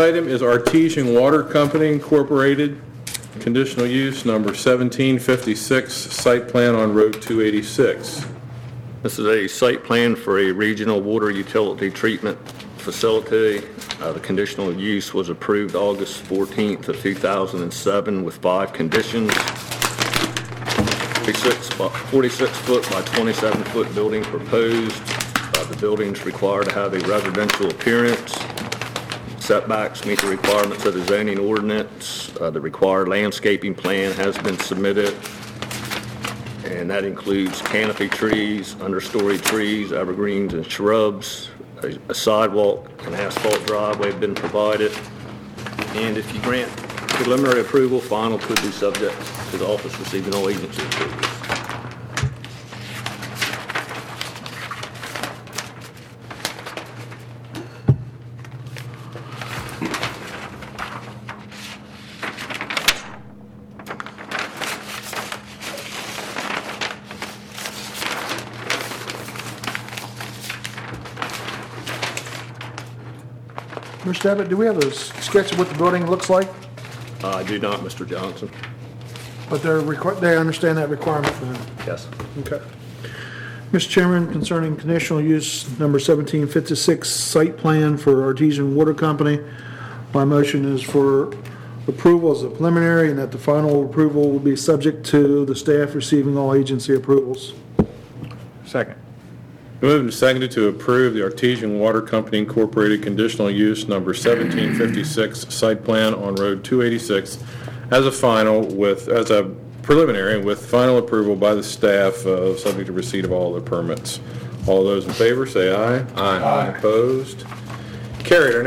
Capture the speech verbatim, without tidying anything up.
item is Artesian Water Company Incorporated, conditional use number seventeen fifty-six, site plan on Road two eighty-six. This is a site plan for a regional water utility treatment facility. Uh, the conditional use was approved August fourteenth of two thousand seven with five conditions. forty-six foot by twenty-seven foot building proposed. Uh, the building's required to have a residential appearance. Setbacks meet the requirements of the zoning ordinance. Uh, the required landscaping plan has been submitted, and that includes canopy trees, understory trees, evergreens, and shrubs. A, a sidewalk and asphalt driveway have been provided. And if you grant preliminary approval, final could be subject to the office receiving all agency approvals. Mister Abbott, do we have a s- sketch of what the building looks like? Uh, I do not, Mister Johnson. But they're, requ- they understand that requirement then? Yes. Okay. Mister Chairman, concerning conditional use number seventeen fifty-six, site plan for Artesian Water Company, my motion is for approval as a preliminary and that the final approval will be subject to the staff receiving all agency approvals. Second. Moved and seconded to approve the Artesian Water Company Incorporated conditional use number seventeen fifty-six, site plan on Road two eighty-six as a final with, as a preliminary with final approval by the staff, uh, subject to receipt of all the permits. All those in favor say aye. Aye. Opposed? Carried. Our